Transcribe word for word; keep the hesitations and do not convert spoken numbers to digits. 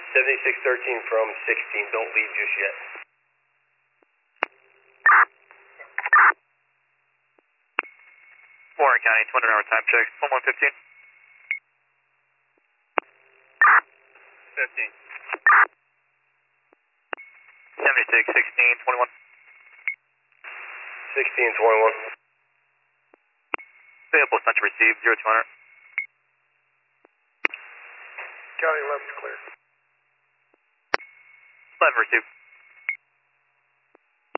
seventy-six thirteen from sixteen, don't leave just yet. Warren County, twenty hour time check, one one fifteen. fifteen. seventy-six sixteen twenty-one. sixteen twenty-one. Available, center received, zero two hundred. County eleven's clear. eleven received.